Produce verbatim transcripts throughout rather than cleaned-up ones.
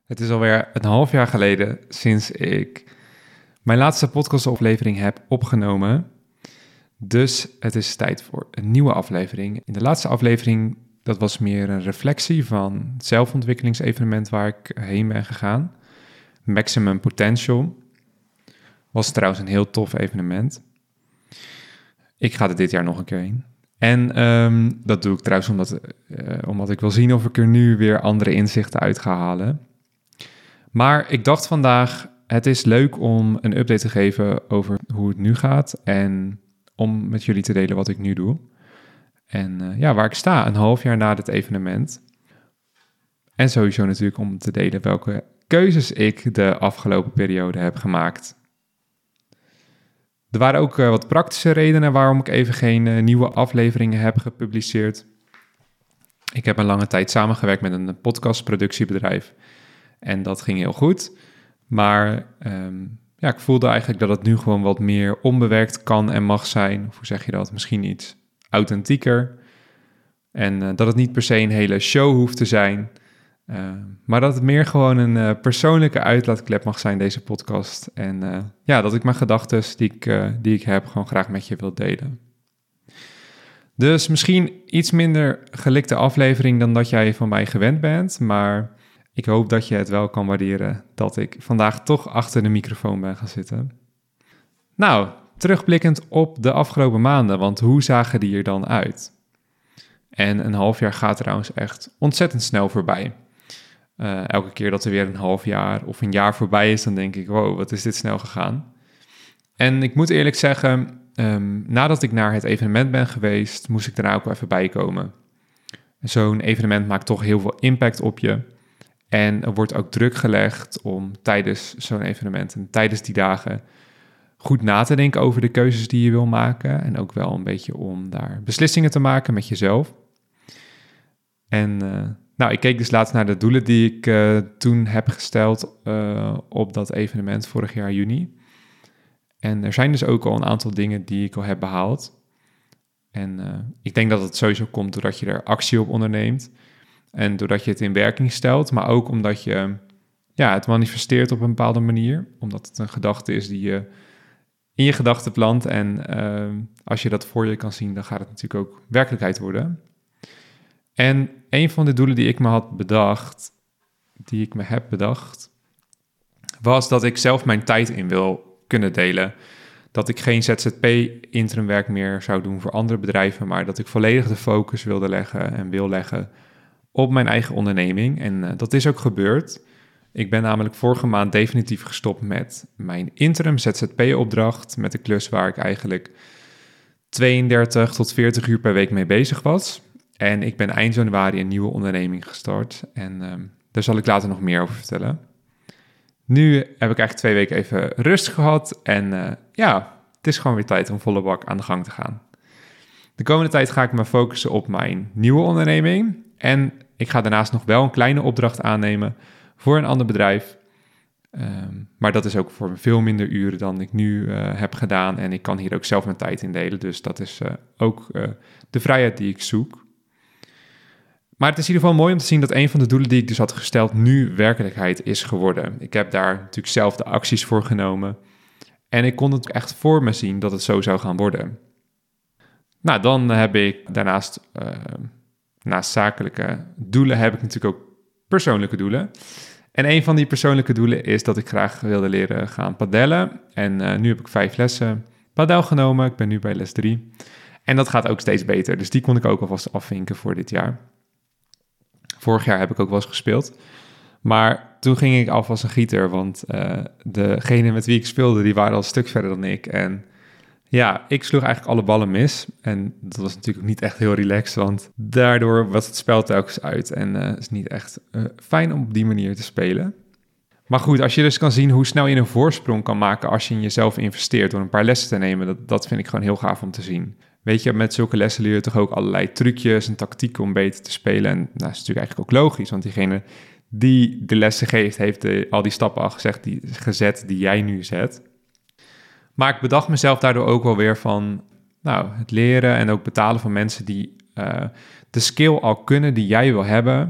Het is alweer een half jaar geleden sinds ik mijn laatste podcastaflevering heb opgenomen. Dus het is tijd voor een nieuwe aflevering. In de laatste aflevering, dat was meer een reflectie van het zelfontwikkelingsevenement waar ik heen ben gegaan. Maximum Potential. Was trouwens een heel tof evenement. Ik ga er dit jaar nog een keer heen. En um, dat doe ik trouwens omdat, uh, omdat ik wil zien of ik er nu weer andere inzichten uit ga halen. Maar ik dacht vandaag, het is leuk om een update te geven over hoe het nu gaat en om met jullie te delen wat ik nu doe. En uh, ja, waar ik sta een half jaar na dit evenement. En sowieso natuurlijk om te delen welke keuzes ik de afgelopen periode heb gemaakt. Er waren ook uh, wat praktische redenen waarom ik even geen uh, nieuwe afleveringen heb gepubliceerd. Ik heb een lange tijd samengewerkt met een podcastproductiebedrijf. En dat ging heel goed. Maar um, ja, ik voelde eigenlijk dat het nu gewoon wat meer onbewerkt kan en mag zijn. Of hoe zeg je dat? Misschien iets authentieker. En uh, dat het niet per se een hele show hoeft te zijn. Uh, maar dat het meer gewoon een uh, persoonlijke uitlaatklep mag zijn, deze podcast. En uh, ja, dat ik mijn gedachten die ik, uh, die ik heb gewoon graag met je wil delen. Dus misschien iets minder gelikte aflevering dan dat jij van mij gewend bent. Maar ik hoop dat je het wel kan waarderen dat ik vandaag toch achter de microfoon ben gaan zitten. Nou, terugblikkend op de afgelopen maanden, want hoe zagen die er dan uit? En een half jaar gaat trouwens echt ontzettend snel voorbij. Uh, elke keer dat er weer een half jaar of een jaar voorbij is, dan denk ik, wow, wat is dit snel gegaan. En ik moet eerlijk zeggen, um, nadat ik naar het evenement ben geweest, moest ik daarna ook wel even bijkomen. Zo'n evenement maakt toch heel veel impact op je. En er wordt ook druk gelegd om tijdens zo'n evenement en tijdens die dagen goed na te denken over de keuzes die je wil maken. En ook wel een beetje om daar beslissingen te maken met jezelf. En uh, nou, ik keek dus laatst naar de doelen die ik uh, toen heb gesteld uh, op dat evenement vorig jaar juni. En er zijn dus ook al een aantal dingen die ik al heb behaald. En uh, ik denk dat het sowieso komt doordat je er actie op onderneemt. En doordat je het in werking stelt, maar ook omdat je ja, het manifesteert op een bepaalde manier. Omdat het een gedachte is die je in je gedachten plant. En uh, als je dat voor je kan zien, dan gaat het natuurlijk ook werkelijkheid worden. En een van de doelen die ik me had bedacht, die ik me heb bedacht, was dat ik zelf mijn tijd in wil kunnen delen. Dat ik geen Z Z P-interimwerk meer zou doen voor andere bedrijven, maar dat ik volledig de focus wilde leggen en wil leggen op mijn eigen onderneming. En uh, dat is ook gebeurd. Ik ben namelijk vorige maand definitief gestopt met mijn interim Z Z P-opdracht, met de klus waar ik eigenlijk tweeëndertig tot veertig uur per week mee bezig was. En ik ben eind januari een nieuwe onderneming gestart en uh, daar zal ik later nog meer over vertellen. Nu heb ik eigenlijk twee weken even rust gehad en uh, ja, het is gewoon weer tijd om volle bak aan de gang te gaan. De komende tijd ga ik me focussen op mijn nieuwe onderneming en ik ga daarnaast nog wel een kleine opdracht aannemen voor een ander bedrijf. Um, maar dat is ook voor veel minder uren dan ik nu uh, heb gedaan en ik kan hier ook zelf mijn tijd in delen. Dus dat is uh, ook uh, de vrijheid die ik zoek. Maar het is in ieder geval mooi om te zien dat een van de doelen die ik dus had gesteld nu werkelijkheid is geworden. Ik heb daar natuurlijk zelf de acties voor genomen. En ik kon het echt voor me zien dat het zo zou gaan worden. Nou, dan heb ik daarnaast, uh, naast zakelijke doelen, heb ik natuurlijk ook persoonlijke doelen. En een van die persoonlijke doelen is dat ik graag wilde leren gaan padellen. En uh, nu heb ik vijf lessen padel genomen. Ik ben nu bij les drie. En dat gaat ook steeds beter. Dus die kon ik ook alvast afvinken voor dit jaar. Vorig jaar heb ik ook wel eens gespeeld. Maar toen ging ik af als een gieter, want uh, degene met wie ik speelde, die waren al een stuk verder dan ik. En ja, ik sloeg eigenlijk alle ballen mis. En dat was natuurlijk ook niet echt heel relaxed, want daardoor was het spel telkens uit. En het uh, is niet echt uh, fijn om op die manier te spelen. Maar goed, als je dus kan zien hoe snel je een voorsprong kan maken als je in jezelf investeert door een paar lessen te nemen, dat, dat vind ik gewoon heel gaaf om te zien. Weet je, met zulke lessen leer je toch ook allerlei trucjes en tactieken om beter te spelen. En nou, dat is natuurlijk eigenlijk ook logisch, want diegene die de lessen geeft, heeft de, al die stappen al gezegd, die, gezet die jij nu zet. Maar ik bedacht mezelf daardoor ook wel weer van, nou, het leren en ook betalen van mensen die uh, de skill al kunnen die jij wil hebben,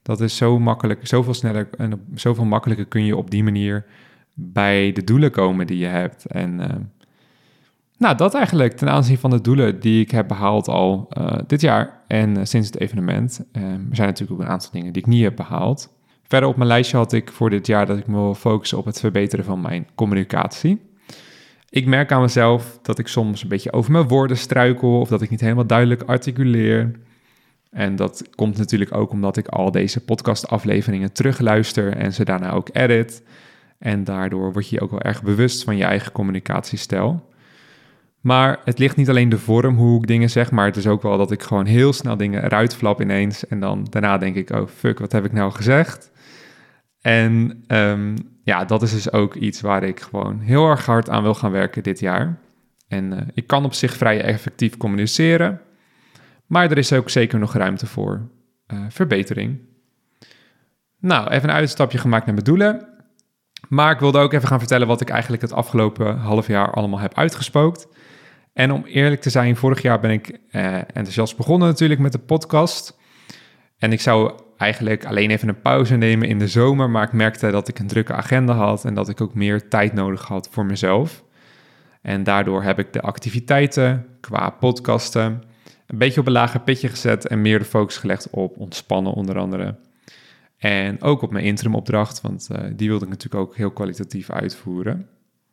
Dat is zo makkelijk, zoveel sneller en op zoveel makkelijker kun je op die manier bij de doelen komen die je hebt. En uh, nou, dat eigenlijk ten aanzien van de doelen die ik heb behaald al uh, dit jaar en uh, sinds het evenement. Uh, er zijn natuurlijk ook een aantal dingen die ik niet heb behaald. Verder op mijn lijstje had ik voor dit jaar dat ik me wil focussen op het verbeteren van mijn communicatie. Ik merk aan mezelf dat ik soms een beetje over mijn woorden struikel of dat ik niet helemaal duidelijk articuleer. En dat komt natuurlijk ook omdat ik al deze podcastafleveringen terugluister en ze daarna ook edit. En daardoor word je je ook wel erg bewust van je eigen communicatiestijl. Maar het ligt niet alleen de vorm hoe ik dingen zeg, maar het is ook wel dat ik gewoon heel snel dingen eruit flap ineens. En dan daarna denk ik, oh fuck, wat heb ik nou gezegd? En um, ja, dat is dus ook iets waar ik gewoon heel erg hard aan wil gaan werken dit jaar. En uh, ik kan op zich vrij effectief communiceren, maar er is ook zeker nog ruimte voor uh, verbetering. Nou, even een uitstapje gemaakt naar mijn doelen. Maar ik wilde ook even gaan vertellen wat ik eigenlijk het afgelopen half jaar allemaal heb uitgespookt. En om eerlijk te zijn, vorig jaar ben ik uh, enthousiast begonnen natuurlijk met de podcast. En ik zou eigenlijk alleen even een pauze nemen in de zomer, maar ik merkte dat ik een drukke agenda had en dat ik ook meer tijd nodig had voor mezelf. En daardoor heb ik de activiteiten qua podcasten een beetje op een lager pitje gezet en meer de focus gelegd op ontspannen onder andere. En ook op mijn interimopdracht, want uh, die wilde ik natuurlijk ook heel kwalitatief uitvoeren.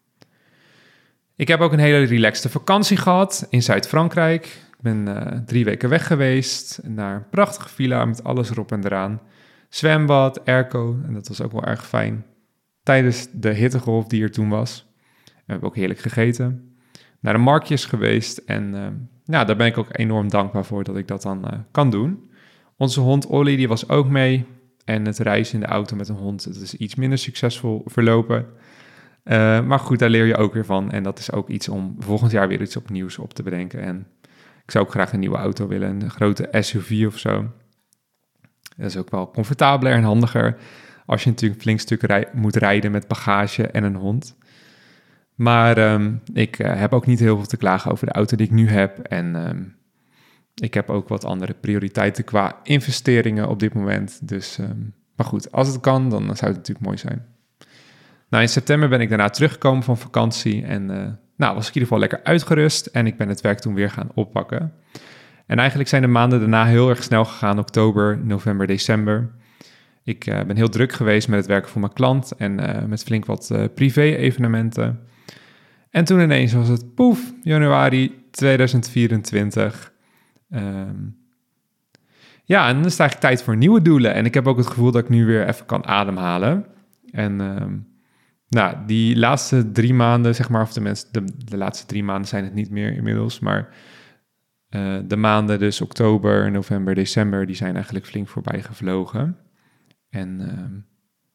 Ik heb ook een hele relaxte vakantie gehad in Zuid-Frankrijk. Ik ben uh, drie weken weg geweest naar een prachtige villa met alles erop en eraan. Zwembad, airco, en dat was ook wel erg fijn. Tijdens de hittegolf die er toen was. We hebben ook heerlijk gegeten. Naar de marktjes geweest en uh, ja, daar ben ik ook enorm dankbaar voor dat ik dat dan uh, kan doen. Onze hond Ollie, die was ook mee. En het reizen in de auto met een hond, dat is iets minder succesvol verlopen. Uh, maar goed, daar leer je ook weer van. En dat is ook iets om volgend jaar weer iets opnieuws op te bedenken. En ik zou ook graag een nieuwe auto willen, een grote S U V of zo. Dat is ook wel comfortabeler en handiger als je natuurlijk een flink stuk rij- moet rijden met bagage en een hond. Maar um, ik uh, heb ook niet heel veel te klagen over de auto die ik nu heb. En um, ik heb ook wat andere prioriteiten qua investeringen op dit moment. Dus, um, maar goed, als het kan, dan zou het natuurlijk mooi zijn. Nou, in september ben ik daarna teruggekomen van vakantie en uh, nou, was ik in ieder geval lekker uitgerust en ik ben het werk toen weer gaan oppakken. En eigenlijk zijn de maanden daarna heel erg snel gegaan, oktober, november, december. Ik uh, ben heel druk geweest met het werken voor mijn klant en uh, met flink wat uh, privé-evenementen. En toen ineens was het poef, januari tweeduizend vierentwintig. Um, ja, en dan is het eigenlijk tijd voor nieuwe doelen. En ik heb ook het gevoel dat ik nu weer even kan ademhalen. En um, nou, die laatste drie maanden, zeg maar, of tenminste de, de laatste drie maanden zijn het niet meer inmiddels, maar uh, de maanden dus oktober, november, december, die zijn eigenlijk flink voorbij gevlogen. En um,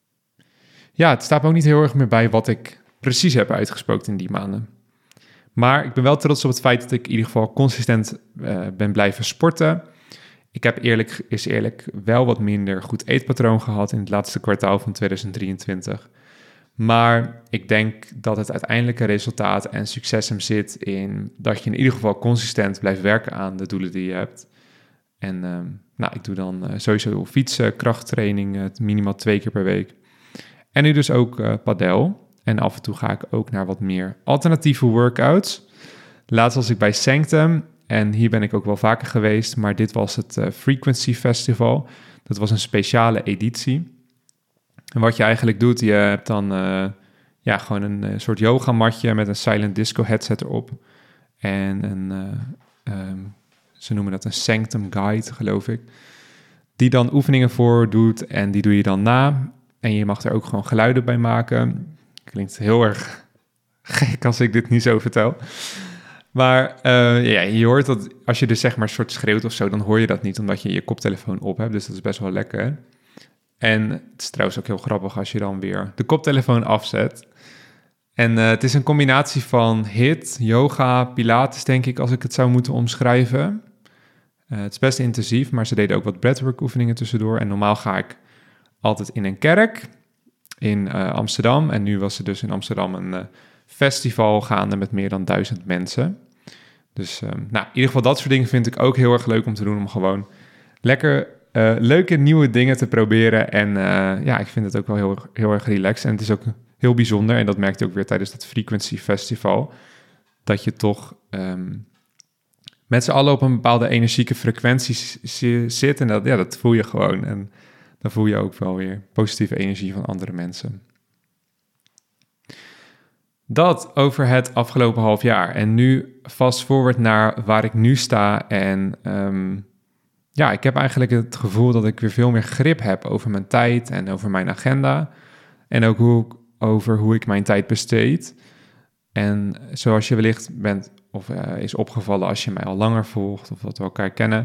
ja, het staat me ook niet heel erg meer bij wat ik precies heb uitgespookt in die maanden. Maar ik ben wel trots op het feit dat ik in ieder geval consistent uh, ben blijven sporten. Ik heb eerlijk is eerlijk wel wat minder goed eetpatroon gehad in het laatste kwartaal van tweeduizend drieëntwintig. Maar ik denk dat het uiteindelijke resultaat en succes hem zit in dat je in ieder geval consistent blijft werken aan de doelen die je hebt. En uh, nou, ik doe dan uh, sowieso fietsen, krachttraining, uh, minimaal twee keer per week. En nu dus ook uh, padel. En af en toe ga ik ook naar wat meer alternatieve workouts. Laatst was ik bij Sanctum en hier ben ik ook wel vaker geweest, maar dit was het uh, Frequency Festival. Dat was een speciale editie. En wat je eigenlijk doet, je hebt dan uh, ja, gewoon een uh, soort yogamatje met een silent disco headset erop. En een, uh, um, ze noemen dat een Sanctum Guide, geloof ik. Die dan oefeningen voor doet en die doe je dan na. En je mag er ook gewoon geluiden bij maken. Klinkt heel erg gek als ik dit niet zo vertel. Maar uh, ja, je hoort dat als je dus zeg maar een soort schreeuwt of zo, dan hoor je dat niet omdat je je koptelefoon op hebt. Dus dat is best wel lekker. En het is trouwens ook heel grappig als je dan weer de koptelefoon afzet. En uh, het is een combinatie van H I I T, yoga, pilates denk ik, als ik het zou moeten omschrijven. Uh, het is best intensief, maar ze deden ook wat breathwork oefeningen tussendoor. En normaal ga ik altijd in een kerk in uh, Amsterdam. En nu was er dus in Amsterdam een uh, festival gaande met meer dan duizend mensen. Dus um, nou, in ieder geval dat soort dingen vind ik ook heel erg leuk om te doen. Om gewoon lekker uh, leuke nieuwe dingen te proberen. En uh, ja, ik vind het ook wel heel, heel erg relaxed. En het is ook heel bijzonder. En dat merkte ik ook weer tijdens dat Frequency Festival. Dat je toch um, met z'n allen op een bepaalde energieke frequentie s- zit. En dat, ja, dat voel je gewoon. En dan voel je ook wel weer positieve energie van andere mensen. Dat over het afgelopen half jaar. En nu fast forward naar waar ik nu sta. En um, ja, ik heb eigenlijk het gevoel dat ik weer veel meer grip heb over mijn tijd en over mijn agenda. En ook hoe, over hoe ik mijn tijd besteed. En zoals je wellicht bent of uh, is opgevallen als je mij al langer volgt of dat we elkaar kennen.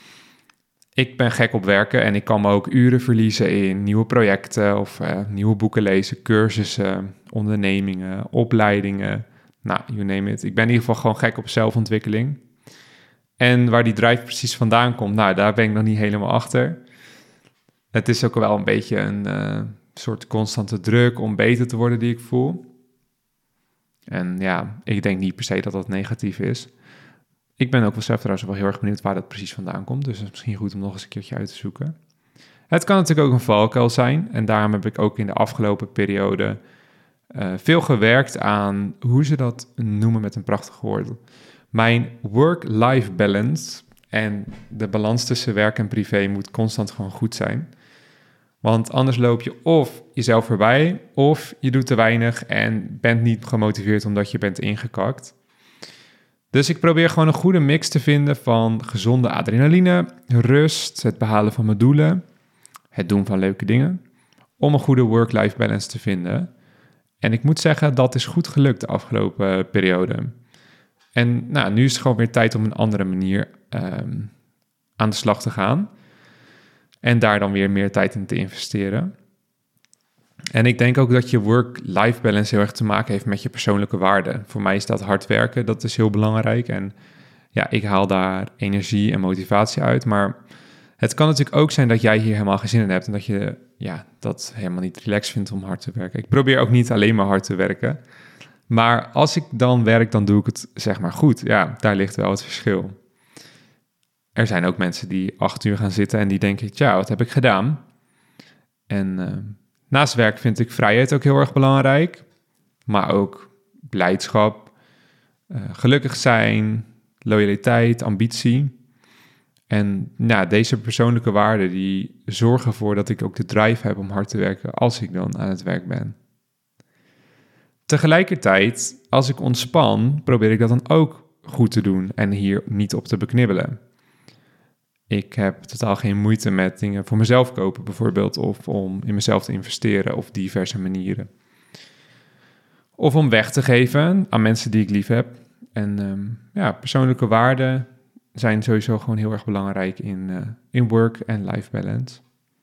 Ik ben gek op werken en ik kan me ook uren verliezen in nieuwe projecten of uh, nieuwe boeken lezen, cursussen, ondernemingen, opleidingen. Nou, you name it. Ik ben in ieder geval gewoon gek op zelfontwikkeling. En waar die drive precies vandaan komt, nou, daar ben ik nog niet helemaal achter. Het is ook wel een beetje een uh, soort constante druk om beter te worden die ik voel. En ja, ik denk niet per se dat dat negatief is. Ik ben ook wel zelf trouwens wel heel erg benieuwd waar dat precies vandaan komt. Dus het is misschien goed om nog eens een keertje uit te zoeken. Het kan natuurlijk ook een valkuil zijn. En daarom heb ik ook in de afgelopen periode uh, veel gewerkt aan, hoe ze dat noemen met een prachtig woord, mijn work-life balance. En de balans tussen werk en privé moet constant gewoon goed zijn. Want anders loop je of jezelf voorbij, of je doet te weinig en bent niet gemotiveerd omdat je bent ingekakt. Dus ik probeer gewoon een goede mix te vinden van gezonde adrenaline, rust, het behalen van mijn doelen, het doen van leuke dingen, om een goede work-life balance te vinden. En ik moet zeggen, dat is goed gelukt de afgelopen periode. En nou, nu is het gewoon weer tijd om een andere manier um, aan de slag te gaan. En daar dan weer meer tijd in te investeren. En ik denk ook dat je work-life balance heel erg te maken heeft met je persoonlijke waarden. Voor mij is dat hard werken, dat is heel belangrijk. En ja, ik haal daar energie en motivatie uit. Maar het kan natuurlijk ook zijn dat jij hier helemaal geen zin in hebt. En dat je ja, dat helemaal niet relaxed vindt om hard te werken. Ik probeer ook niet alleen maar hard te werken. Maar als ik dan werk, dan doe ik het zeg maar goed. Ja, daar ligt wel het verschil. Er zijn ook mensen die acht uur gaan zitten en die denken, tja, wat heb ik gedaan? En uh, naast werk vind ik vrijheid ook heel erg belangrijk. Maar ook blijdschap, uh, gelukkig zijn, loyaliteit, ambitie. En nou, deze persoonlijke waarden die zorgen ervoor dat ik ook de drive heb om hard te werken als ik dan aan het werk ben. Tegelijkertijd, als ik ontspan, probeer ik dat dan ook goed te doen en hier niet op te beknibbelen. Ik heb totaal geen moeite met dingen voor mezelf kopen bijvoorbeeld, of om in mezelf te investeren op diverse manieren. Of om weg te geven aan mensen die ik lief heb. En um, ja, persoonlijke waarden zijn sowieso gewoon heel erg belangrijk in, uh, in work en life balance.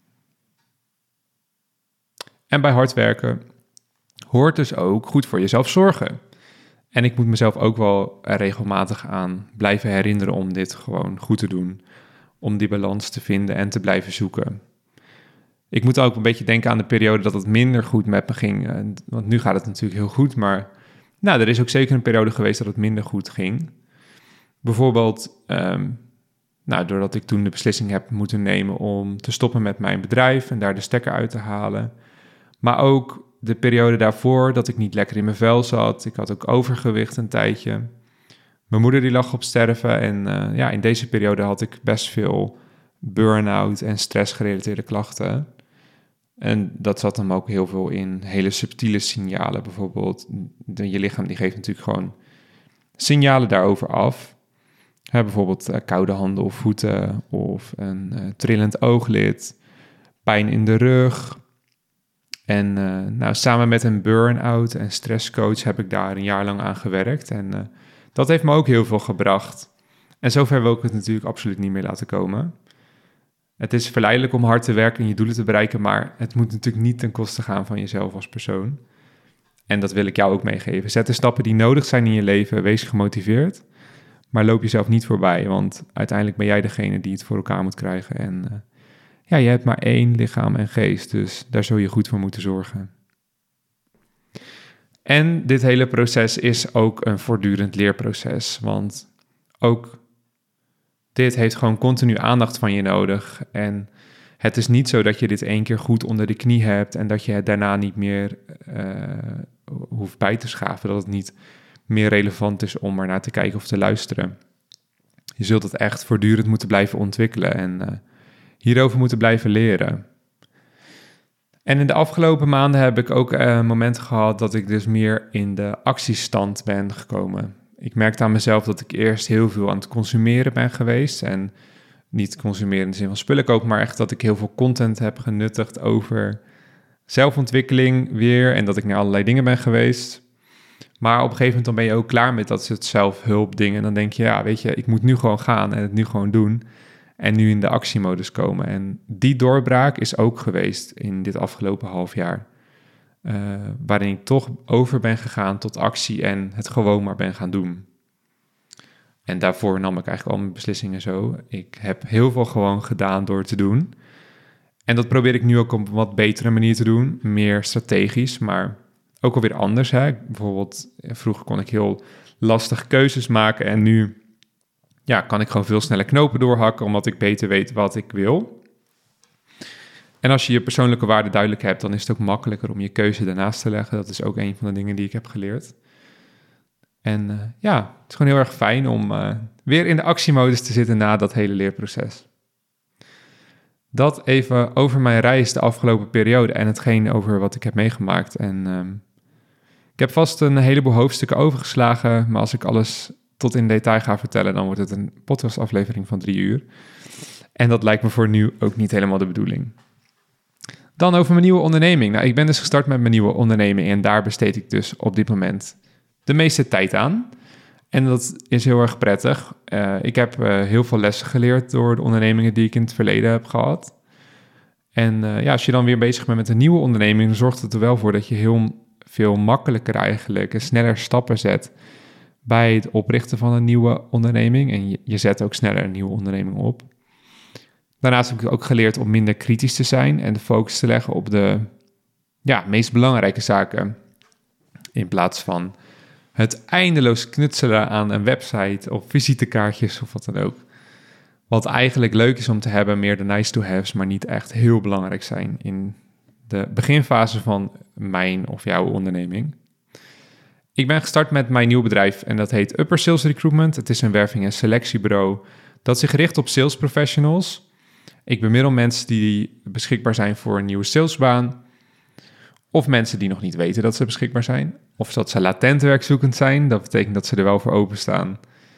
En bij hard werken hoort dus ook goed voor jezelf zorgen. En ik moet mezelf ook wel regelmatig aan blijven herinneren om dit gewoon goed te doen. Om die balans te vinden en te blijven zoeken. Ik moet ook een beetje denken aan de periode dat het minder goed met me ging. Want nu gaat het natuurlijk heel goed, maar nou, er is ook zeker een periode geweest dat het minder goed ging. Bijvoorbeeld, um, nou, doordat ik toen de beslissing heb moeten nemen om te stoppen met mijn bedrijf en daar de stekker uit te halen. Maar ook de periode daarvoor dat ik niet lekker in mijn vel zat. Ik had ook overgewicht een tijdje. Mijn moeder die lag op sterven en uh, ja, in deze periode had ik best veel burn-out en stressgerelateerde klachten. En dat zat hem ook heel veel in hele subtiele signalen. Bijvoorbeeld, de, je lichaam die geeft natuurlijk gewoon signalen daarover af. Hè, bijvoorbeeld uh, koude handen of voeten of een uh, trillend ooglid, pijn in de rug. En uh, nou, samen met een burn-out en stresscoach heb ik daar een jaar lang aan gewerkt. En uh, dat heeft me ook heel veel gebracht. En zover wil ik het natuurlijk absoluut niet meer laten komen. Het is verleidelijk om hard te werken en je doelen te bereiken, maar het moet natuurlijk niet ten koste gaan van jezelf als persoon. En dat wil ik jou ook meegeven. Zet de stappen die nodig zijn in je leven, wees gemotiveerd, maar loop jezelf niet voorbij, want uiteindelijk ben jij degene die het voor elkaar moet krijgen. En uh, ja, je hebt maar één lichaam en geest, dus daar zul je goed voor moeten zorgen. En dit hele proces is ook een voortdurend leerproces, want ook dit heeft gewoon continu aandacht van je nodig. En het is niet zo dat je dit één keer goed onder de knie hebt en dat je het daarna niet meer uh, hoeft bij te schaven. Dat het niet meer relevant is om er naar te kijken of te luisteren. Je zult het echt voortdurend moeten blijven ontwikkelen en uh, hierover moeten blijven leren. En in de afgelopen maanden heb ik ook uh, momenten gehad dat ik dus meer in de actiestand ben gekomen. Ik merkte aan mezelf dat ik eerst heel veel aan het consumeren ben geweest. En niet consumeren in de zin van spullen kopen, maar echt dat ik heel veel content heb genuttigd over zelfontwikkeling weer. En dat ik naar allerlei dingen ben geweest. Maar op een gegeven moment dan ben je ook klaar met dat soort zelfhulpdingen. En dan denk je, ja, weet je, ik moet nu gewoon gaan en het nu gewoon doen. En nu in de actiemodus komen. En die doorbraak is ook geweest in dit afgelopen half jaar. Uh, waarin ik toch over ben gegaan tot actie en het gewoon maar ben gaan doen. En daarvoor nam ik eigenlijk al mijn beslissingen zo. Ik heb heel veel gewoon gedaan door te doen. En dat probeer ik nu ook op een wat betere manier te doen. Meer strategisch, maar ook alweer anders. Hè? Bijvoorbeeld, vroeger kon ik heel lastige keuzes maken en nu ja, kan ik gewoon veel sneller knopen doorhakken, omdat ik beter weet wat ik wil. En als je je persoonlijke waarden duidelijk hebt, dan is het ook makkelijker om je keuze daarnaast te leggen. Dat is ook een van de dingen die ik heb geleerd. En uh, ja, het is gewoon heel erg fijn om uh, weer in de actiemodus te zitten na dat hele leerproces. Dat even over mijn reis de afgelopen periode en hetgeen over wat ik heb meegemaakt. En uh, ik heb vast een heleboel hoofdstukken overgeslagen, maar als ik alles tot in detail ga vertellen, dan wordt het een podcastaflevering van drie uur. En dat lijkt me voor nu ook niet helemaal de bedoeling. Dan over mijn nieuwe onderneming. Nou, ik ben dus gestart met mijn nieuwe onderneming en daar besteed ik dus op dit moment de meeste tijd aan. En dat is heel erg prettig. Uh, ik heb uh, heel veel lessen geleerd door de ondernemingen die ik in het verleden heb gehad. En uh, ja, als je dan weer bezig bent met een nieuwe onderneming, dan zorgt het er wel voor dat je heel veel makkelijker eigenlijk en sneller stappen zet bij het oprichten van een nieuwe onderneming. En je, je zet ook sneller een nieuwe onderneming op. Daarnaast heb ik ook geleerd om minder kritisch te zijn en de focus te leggen op de ja, meest belangrijke zaken. In plaats van het eindeloos knutselen aan een website of visitekaartjes of wat dan ook. Wat eigenlijk leuk is om te hebben, meer de nice to haves, maar niet echt heel belangrijk zijn in de beginfase van mijn of jouw onderneming. Ik ben gestart met mijn nieuw bedrijf en dat heet Upper Sales Recruitment. Het is een werving- en selectiebureau dat zich richt op sales professionals. Ik bemiddel mensen die beschikbaar zijn voor een nieuwe salesbaan. Of mensen die nog niet weten dat ze beschikbaar zijn. Of dat ze latent werkzoekend zijn. Dat betekent dat ze er wel voor openstaan.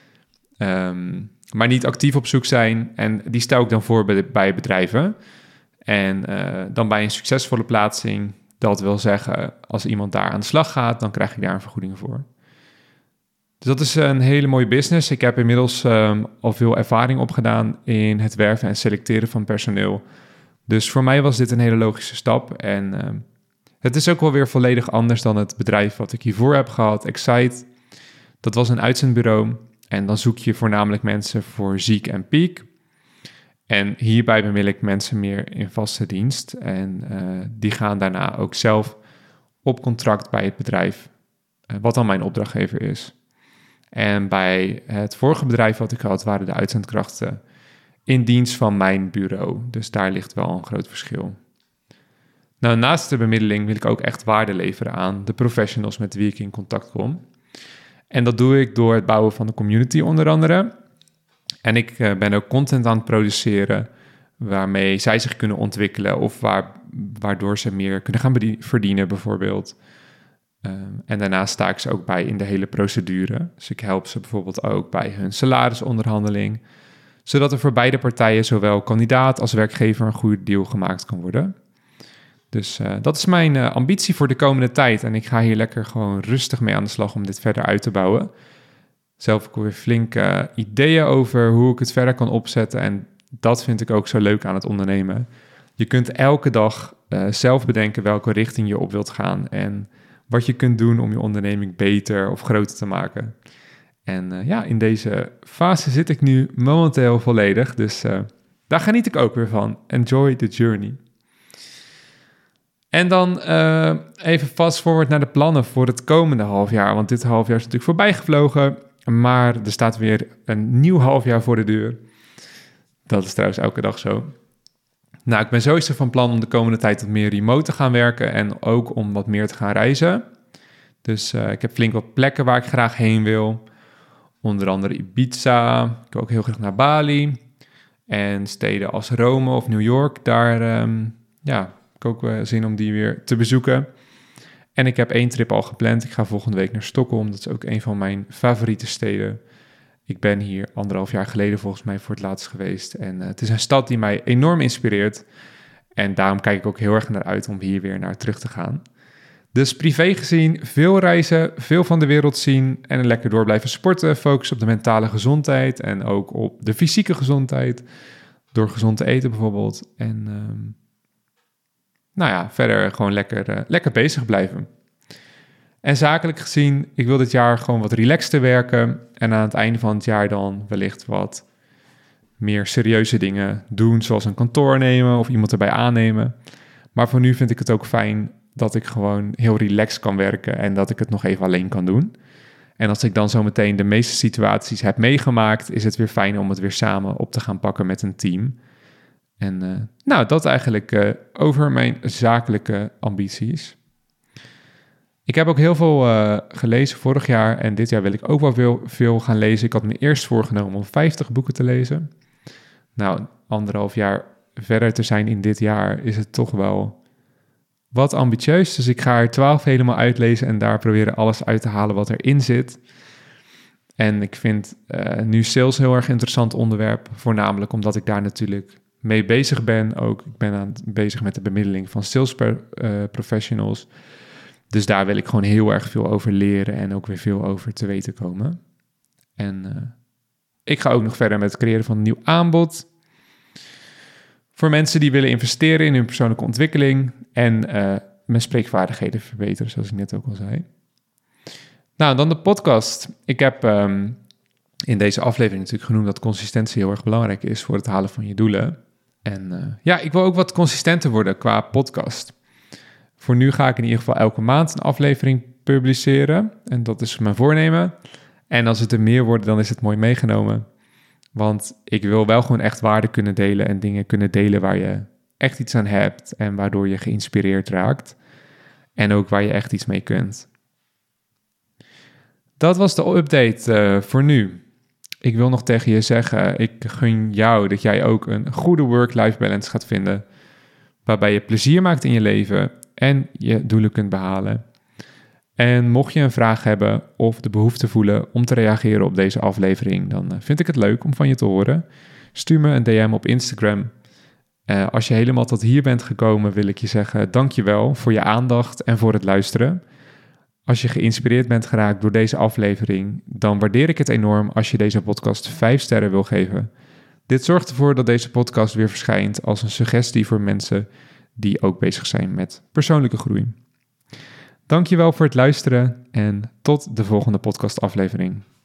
Um, maar niet actief op zoek zijn. En die stel ik dan voor bij, bij bedrijven. En uh, dan bij een succesvolle plaatsing. Dat wil zeggen, als iemand daar aan de slag gaat, dan krijg ik daar een vergoeding voor. Dus dat is een hele mooie business. Ik heb inmiddels um, al veel ervaring opgedaan in het werven en selecteren van personeel. Dus voor mij was dit een hele logische stap. En um, het is ook wel weer volledig anders dan het bedrijf wat ik hiervoor heb gehad, Excite. Dat was een uitzendbureau. En dan zoek je voornamelijk mensen voor ziek en piek. En hierbij bemiddel ik mensen meer in vaste dienst. En uh, die gaan daarna ook zelf op contract bij het bedrijf, uh, wat dan mijn opdrachtgever is. En bij het vorige bedrijf wat ik had, waren de uitzendkrachten in dienst van mijn bureau. Dus daar ligt wel een groot verschil. Nou, naast de bemiddeling wil ik ook echt waarde leveren aan de professionals met wie ik in contact kom. En dat doe ik door het bouwen van de community onder andere. En ik uh, ben ook content aan het produceren waarmee zij zich kunnen ontwikkelen of waar, waardoor ze meer kunnen gaan bedien- verdienen bijvoorbeeld. Uh, en daarnaast sta ik ze ook bij in de hele procedure. Dus ik help ze bijvoorbeeld ook bij hun salarisonderhandeling, zodat er voor beide partijen, zowel kandidaat als werkgever, een goede deal gemaakt kan worden. Dus uh, dat is mijn uh, ambitie voor de komende tijd. En ik ga hier lekker gewoon rustig mee aan de slag om dit verder uit te bouwen. Zelf heb ik weer flinke uh, ideeën over hoe ik het verder kan opzetten. En dat vind ik ook zo leuk aan het ondernemen. Je kunt elke dag uh, zelf bedenken welke richting je op wilt gaan. En wat je kunt doen om je onderneming beter of groter te maken. En uh, ja, in deze fase zit ik nu momenteel volledig. Dus uh, daar geniet ik ook weer van. Enjoy the journey. En dan uh, even fast forward naar de plannen voor het komende half jaar. Want dit half jaar is natuurlijk voorbij gevlogen. Maar er staat weer een nieuw half jaar voor de deur. Dat is trouwens elke dag zo. Nou, ik ben sowieso van plan om de komende tijd wat meer remote te gaan werken en ook om wat meer te gaan reizen. Dus uh, ik heb flink wat plekken waar ik graag heen wil. Onder andere Ibiza, ik wil ook heel graag naar Bali. En steden als Rome of New York, daar um, ja, heb ik ook uh, zin om die weer te bezoeken. En ik heb één trip al gepland. Ik ga volgende week naar Stockholm. Dat is ook een van mijn favoriete steden. Ik ben hier anderhalf jaar geleden volgens mij voor het laatst geweest. En uh, het is een stad die mij enorm inspireert. En daarom kijk ik ook heel erg naar uit om hier weer naar terug te gaan. Dus privé gezien, veel reizen, veel van de wereld zien en lekker door blijven sporten. Focus op de mentale gezondheid en ook op de fysieke gezondheid. Door gezond te eten bijvoorbeeld. En um, nou ja, verder gewoon lekker, uh, lekker bezig blijven. En zakelijk gezien, ik wil dit jaar gewoon wat relaxter werken. En aan het einde van het jaar dan wellicht wat meer serieuze dingen doen. Zoals een kantoor nemen of iemand erbij aannemen. Maar voor nu vind ik het ook fijn dat ik gewoon heel relaxed kan werken en dat ik het nog even alleen kan doen. En als ik dan zo meteen de meeste situaties heb meegemaakt, is het weer fijn om het weer samen op te gaan pakken met een team. En uh, nou, dat eigenlijk uh, over mijn zakelijke ambities. Ik heb ook heel veel uh, gelezen vorig jaar en dit jaar wil ik ook wel veel, veel gaan lezen. Ik had me eerst voorgenomen om vijftig boeken te lezen. Nou, anderhalf jaar verder te zijn in dit jaar is het toch wel wat ambitieus. Dus ik ga er twaalf helemaal uitlezen en daar proberen alles uit te halen wat erin zit. En ik vind uh, nu sales heel erg interessant onderwerp, voornamelijk omdat ik daar natuurlijk mee bezig ben. Ook ik ben aan bezig met de bemiddeling van sales per, uh, professionals. Dus daar wil ik gewoon heel erg veel over leren en ook weer veel over te weten komen. En uh, ik ga ook nog verder met het creëren van een nieuw aanbod voor mensen die willen investeren in hun persoonlijke ontwikkeling en uh, mijn spreekvaardigheden verbeteren, zoals ik net ook al zei. Nou, dan de podcast. Ik heb um, in deze aflevering natuurlijk genoemd dat consistentie heel erg belangrijk is voor het halen van je doelen. En uh, ja, ik wil ook wat consistenter worden qua podcast. Voor nu ga ik in ieder geval elke maand een aflevering publiceren. En dat is mijn voornemen. En als het er meer worden, dan is het mooi meegenomen. Want ik wil wel gewoon echt waarde kunnen delen en dingen kunnen delen waar je echt iets aan hebt en waardoor je geïnspireerd raakt. En ook waar je echt iets mee kunt. Dat was de update uh, voor nu. Ik wil nog tegen je zeggen, ik gun jou dat jij ook een goede work-life balance gaat vinden, waarbij je plezier maakt in je leven en je doelen kunt behalen. En mocht je een vraag hebben of de behoefte voelen om te reageren op deze aflevering, dan vind ik het leuk om van je te horen. Stuur me een D M op Instagram. Uh, als je helemaal tot hier bent gekomen, wil ik je zeggen dankjewel voor je aandacht en voor het luisteren. Als je geïnspireerd bent geraakt door deze aflevering, dan waardeer ik het enorm als je deze podcast vijf sterren wil geven. Dit zorgt ervoor dat deze podcast weer verschijnt als een suggestie voor mensen die ook bezig zijn met persoonlijke groei. Dankjewel voor het luisteren en tot de volgende podcastaflevering.